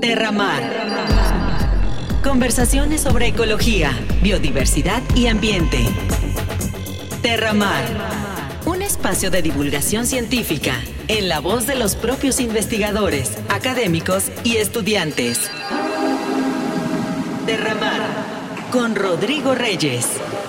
Terramar. Conversaciones sobre ecología, biodiversidad y ambiente. Terramar. Un espacio de divulgación científica en la voz de los propios investigadores, académicos y estudiantes. Terramar con Rodrigo Reyes.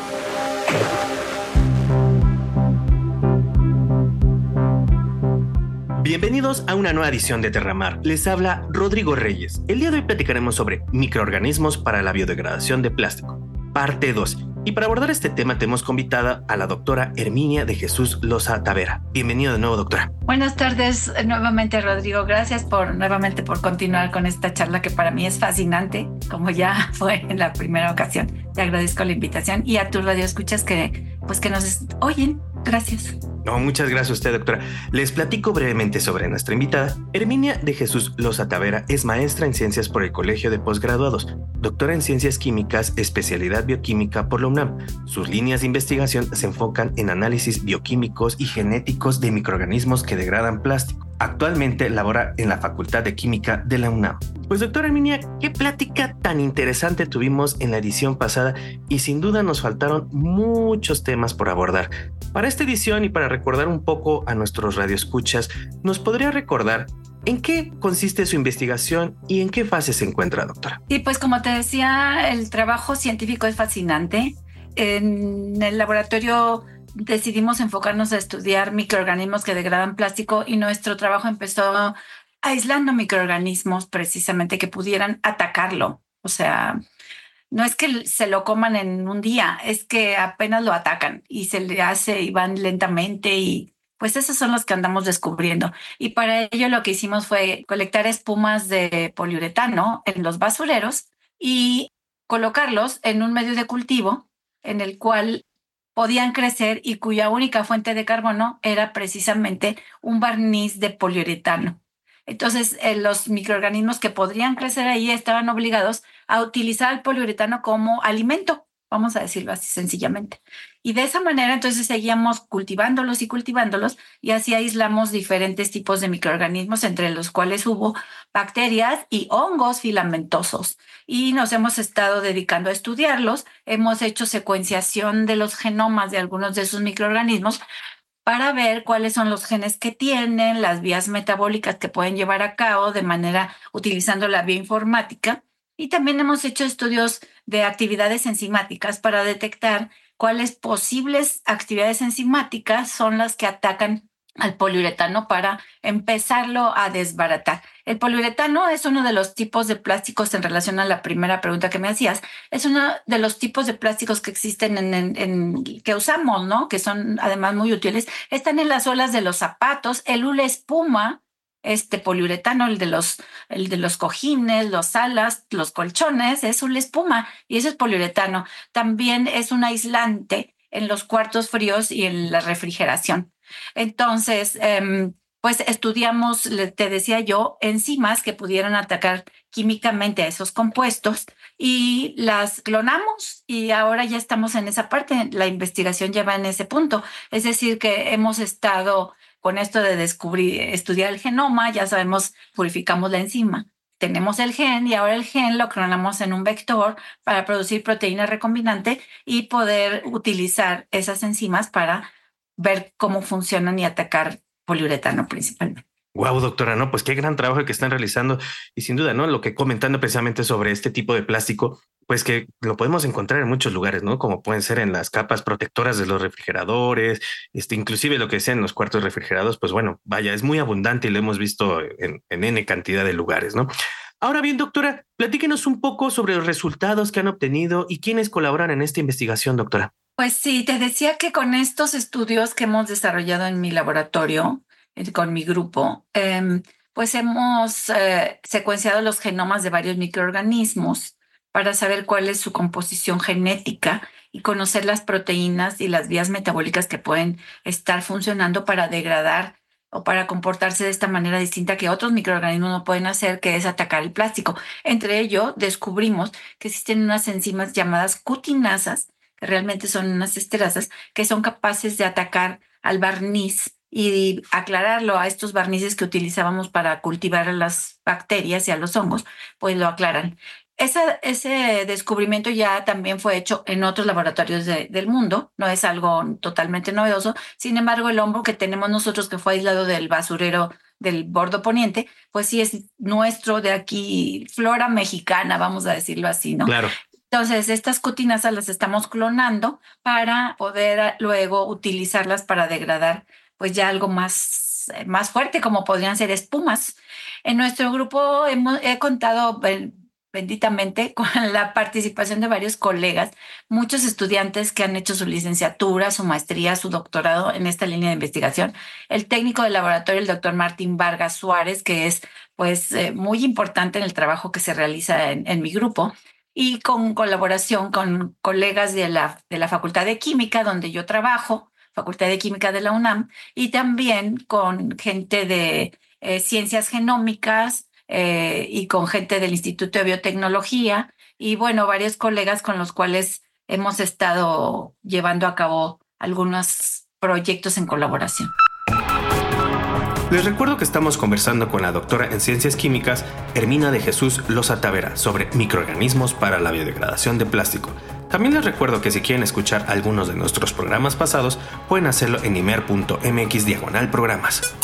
Bienvenidos a una nueva edición de Terramar. Les habla Rodrigo Reyes. El día de hoy platicaremos sobre microorganismos para la biodegradación de plástico, parte 2. Y para abordar este tema tenemos convitada a la doctora Herminia de Jesús Loza Tavera. Bienvenido de nuevo, doctora. Buenas tardes nuevamente, Rodrigo. Gracias por continuar con esta charla que para mí es fascinante, como ya fue en la primera ocasión. Te agradezco la invitación y a tus radioescuchas que nos oyen. Gracias. No, muchas gracias a usted, doctora. Les platico brevemente sobre nuestra invitada. Herminia de Jesús Loza Tavera es maestra en ciencias por el Colegio de Postgraduados, doctora en ciencias químicas, especialidad bioquímica por la UNAM. Sus líneas de investigación se enfocan en análisis bioquímicos y genéticos de microorganismos que degradan plástico. Actualmente labora en la Facultad de Química de la UNAM. Pues doctora Herminia, qué plática tan interesante tuvimos en la edición pasada y sin duda nos faltaron muchos temas por abordar. Para esta edición y para recordar un poco a nuestros radioescuchas, ¿nos podría recordar en qué consiste su investigación y en qué fase se encuentra, doctora? Y pues como te decía, el trabajo científico es fascinante. En el laboratorio decidimos enfocarnos a estudiar microorganismos que degradan plástico y nuestro trabajo empezó aislando microorganismos precisamente que pudieran atacarlo. O sea, no es que se lo coman en un día, es que apenas lo atacan y se le hace y van lentamente y pues esos son los que andamos descubriendo. Y para ello lo que hicimos fue colectar espumas de poliuretano en los basureros y colocarlos en un medio de cultivo en el cual podían crecer y cuya única fuente de carbono era precisamente un barniz de poliuretano. Entonces, los microorganismos que podrían crecer ahí estaban obligados a utilizar el poliuretano como alimento, vamos a decirlo así sencillamente. Y de esa manera, entonces, seguíamos cultivándolos y así aislamos diferentes tipos de microorganismos, entre los cuales hubo bacterias y hongos filamentosos. Y nos hemos estado dedicando a estudiarlos. Hemos hecho secuenciación de los genomas de algunos de esos microorganismos para ver cuáles son los genes que tienen, las vías metabólicas que pueden llevar a cabo utilizando la bioinformática. Y también hemos hecho estudios de actividades enzimáticas para detectar cuáles posibles actividades enzimáticas son las que atacan al poliuretano para empezarlo a desbaratar. El poliuretano es uno de los tipos de plásticos, en relación a la primera pregunta que me hacías, es uno de los tipos de plásticos que existen que usamos, ¿no? Que son además muy útiles. Están en las suelas de los zapatos, el hule espuma, poliuretano, el de los cojines, los alas, los colchones, es hule espuma y eso es poliuretano. También es un aislante en los cuartos fríos y en la refrigeración. Entonces, pues estudiamos, te decía yo, enzimas que pudieran atacar químicamente a esos compuestos y las clonamos y ahora ya estamos en esa parte, la investigación ya va en ese punto. Es decir, que hemos estado con esto de estudiar el genoma, ya sabemos, purificamos la enzima. Tenemos el gen y ahora el gen lo clonamos en un vector para producir proteína recombinante y poder utilizar esas enzimas para ver cómo funcionan y atacar poliuretano principalmente. Wow, doctora, no, pues qué gran trabajo que están realizando y sin duda, ¿no? Lo que comentando precisamente sobre este tipo de plástico, pues que lo podemos encontrar en muchos lugares, ¿no? Como pueden ser en las capas protectoras de los refrigeradores, inclusive lo que sea en los cuartos refrigerados, pues bueno, vaya, es muy abundante y lo hemos visto en N cantidad de lugares, ¿no? Ahora bien, doctora, platíquenos un poco sobre los resultados que han obtenido y quiénes colaboran en esta investigación, doctora. Pues sí, te decía que con estos estudios que hemos desarrollado en mi laboratorio, con mi grupo, pues hemos secuenciado los genomas de varios microorganismos para saber cuál es su composición genética y conocer las proteínas y las vías metabólicas que pueden estar funcionando para degradar o para comportarse de esta manera distinta que otros microorganismos no pueden hacer, que es atacar el plástico. Entre ello, descubrimos que existen unas enzimas llamadas cutinasas, que realmente son unas esterasas, que son capaces de atacar al barniz y aclararlo a estos barnices que utilizábamos para cultivar a las bacterias y a los hongos, pues lo aclaran. Ese descubrimiento ya también fue hecho en otros laboratorios del mundo, no es algo totalmente novedoso. Sin embargo, el hongo que tenemos nosotros, que fue aislado del basurero del Bordo Poniente, pues sí es nuestro, de aquí, flora mexicana, vamos a decirlo así, ¿no? Claro. Entonces, estas cutinasas las estamos clonando para poder luego utilizarlas para degradar, pues ya algo más fuerte, como podrían ser espumas. En nuestro grupo he contado benditamente con la participación de varios colegas, muchos estudiantes que han hecho su licenciatura, su maestría, su doctorado en esta línea de investigación. El técnico del laboratorio, el doctor Martín Vargas Suárez, que es pues muy importante en el trabajo que se realiza en mi grupo, y con colaboración con colegas de la Facultad de Química, donde yo trabajo, Facultad de Química de la UNAM, y también con gente de ciencias genómicas y con gente del Instituto de Biotecnología, y bueno, varios colegas con los cuales hemos estado llevando a cabo algunos proyectos en colaboración. Les recuerdo que estamos conversando con la doctora en Ciencias Químicas, Hermina de Jesús Loza Tavera, sobre microorganismos para la biodegradación de plástico. También les recuerdo que si quieren escuchar algunos de nuestros programas pasados, pueden hacerlo en imer.mx/programas.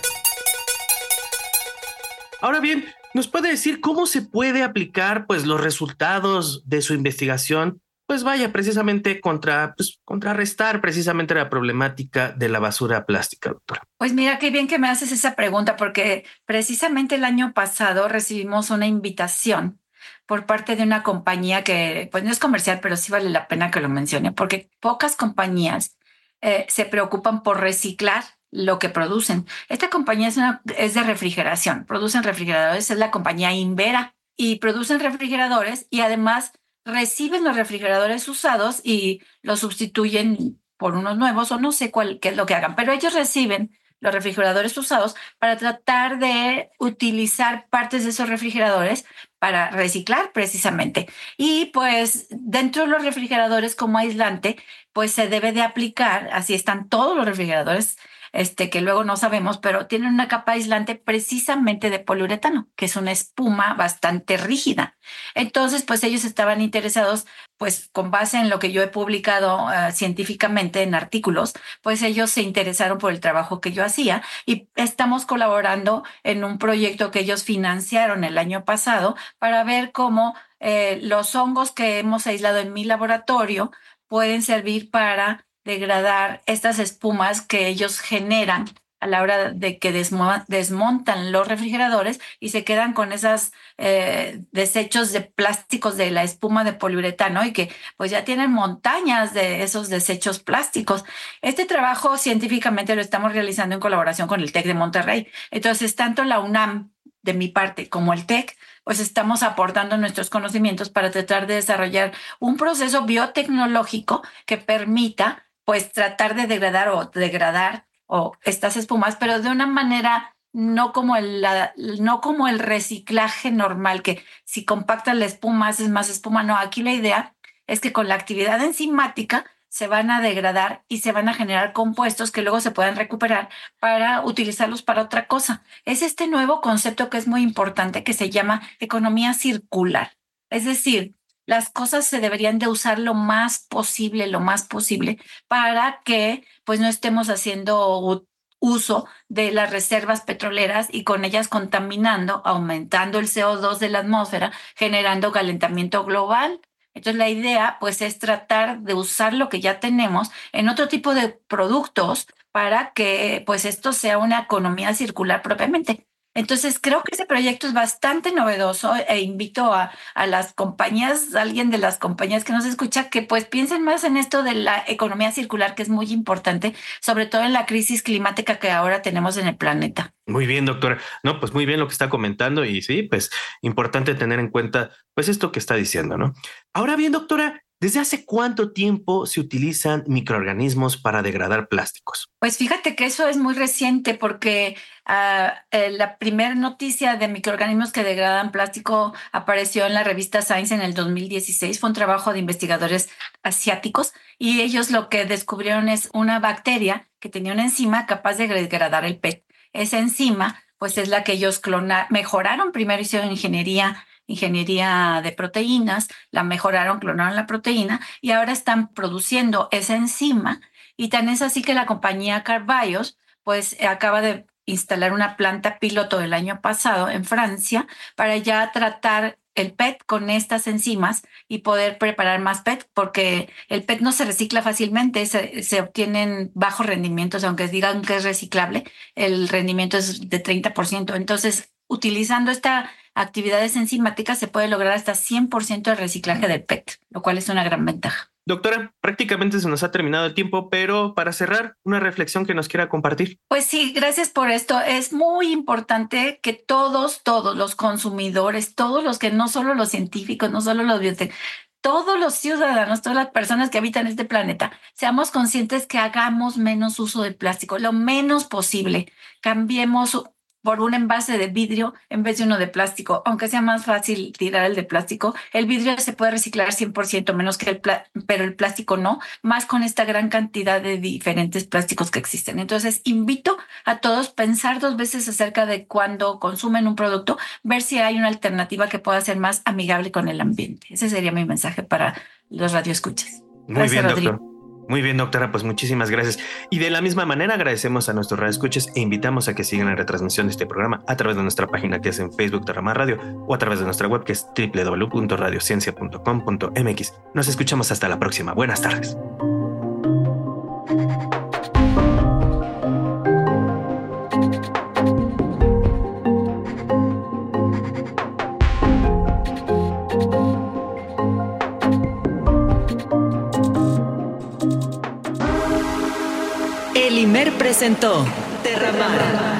Ahora bien, ¿nos puede decir cómo se puede aplicar pues, los resultados de su investigación? Pues vaya, precisamente contrarrestar precisamente la problemática de la basura plástica, doctora. Pues mira, qué bien que me haces esa pregunta, porque precisamente el año pasado recibimos una invitación por parte de una compañía que, pues no es comercial, pero sí vale la pena que lo mencione, porque pocas compañías se preocupan por reciclar lo que producen. Esta compañía es de refrigeración, producen refrigeradores, es la compañía Invera, y producen refrigeradores y además reciben los refrigeradores usados y los sustituyen por unos nuevos, o no sé qué es lo que hagan, pero ellos reciben los refrigeradores usados para tratar de utilizar partes de esos refrigeradores para reciclar precisamente. Y pues dentro de los refrigeradores como aislante, pues se debe de aplicar, así están todos los refrigeradores, que luego no sabemos, pero tienen una capa aislante precisamente de poliuretano, que es una espuma bastante rígida. Entonces, pues ellos estaban interesados, pues con base en lo que yo he publicado científicamente en artículos, pues ellos se interesaron por el trabajo que yo hacía y estamos colaborando en un proyecto que ellos financiaron el año pasado para ver cómo los hongos que hemos aislado en mi laboratorio pueden servir para degradar estas espumas que ellos generan a la hora de que desmontan los refrigeradores y se quedan con esos desechos de plásticos de la espuma de poliuretano, y que pues ya tienen montañas de esos desechos plásticos. Este trabajo científicamente lo estamos realizando en colaboración con el TEC de Monterrey. Entonces, tanto la UNAM de mi parte como el TEC, pues estamos aportando nuestros conocimientos para tratar de desarrollar un proceso biotecnológico que permita pues tratar de degradar estas espumas, pero de una manera no como el reciclaje normal, que si compactas la espuma haces más espuma. No, aquí la idea es que con la actividad enzimática se van a degradar y se van a generar compuestos que luego se puedan recuperar para utilizarlos para otra cosa. Es este nuevo concepto que es muy importante, que se llama economía circular. Es decir, las cosas se deberían de usar lo más posible para que pues no estemos haciendo uso de las reservas petroleras y con ellas contaminando, aumentando el CO2 de la atmósfera, generando calentamiento global. Entonces la idea pues es tratar de usar lo que ya tenemos en otro tipo de productos para que pues esto sea una economía circular propiamente. Entonces creo que ese proyecto es bastante novedoso e invito a las compañías, a alguien de las compañías que nos escucha, que pues piensen más en esto de la economía circular, que es muy importante, sobre todo en la crisis climática que ahora tenemos en el planeta. Muy bien, doctora. No, pues muy bien lo que está comentando y sí, pues importante tener en cuenta pues esto que está diciendo, ¿no? Ahora bien, doctora, ¿Desde hace cuánto tiempo se utilizan microorganismos para degradar plásticos? Pues fíjate que eso es muy reciente porque la primera noticia de microorganismos que degradan plástico apareció en la revista Science en el 2016. Fue un trabajo de investigadores asiáticos y ellos lo que descubrieron es una bacteria que tenía una enzima capaz de degradar el PET. Esa enzima pues es la que ellos mejoraron. Primero hicieron ingeniería de proteínas, la mejoraron, clonaron la proteína y ahora están produciendo esa enzima. Y tan es así que la compañía Carbios pues acaba de instalar una planta piloto el año pasado en Francia para ya tratar el PET con estas enzimas y poder preparar más PET, porque el PET no se recicla fácilmente, se obtienen bajos rendimientos, aunque digan que es reciclable, el rendimiento es de 30%. Entonces, utilizando esta actividades enzimáticas se puede lograr hasta 100% de reciclaje del PET, lo cual es una gran ventaja. Doctora, prácticamente se nos ha terminado el tiempo, pero para cerrar, una reflexión que nos quiera compartir. Pues sí, gracias por esto. Es muy importante que todos los consumidores, todos los que no solo los científicos, no solo los biotecnólogos, todos los ciudadanos, todas las personas que habitan este planeta, seamos conscientes que hagamos menos uso del plástico, lo menos posible. Cambiemos por un envase de vidrio en vez de uno de plástico, aunque sea más fácil tirar el de plástico. El vidrio se puede reciclar 100% menos que pero el plástico no, más con esta gran cantidad de diferentes plásticos que existen. Entonces, invito a todos a pensar 2 veces acerca de cuando consumen un producto, ver si hay una alternativa que pueda ser más amigable con el ambiente. Ese sería mi mensaje para los radioescuchas. Muy bien, doctor. Muy bien, doctora, pues muchísimas gracias. Y de la misma manera agradecemos a nuestros radioescuchas e invitamos a que sigan la retransmisión de este programa a través de nuestra página que es en Facebook Terramar Radio o a través de nuestra web que es www.radiociencia.com.mx. Nos escuchamos hasta la próxima. Buenas tardes. El IMER presentó Terramar.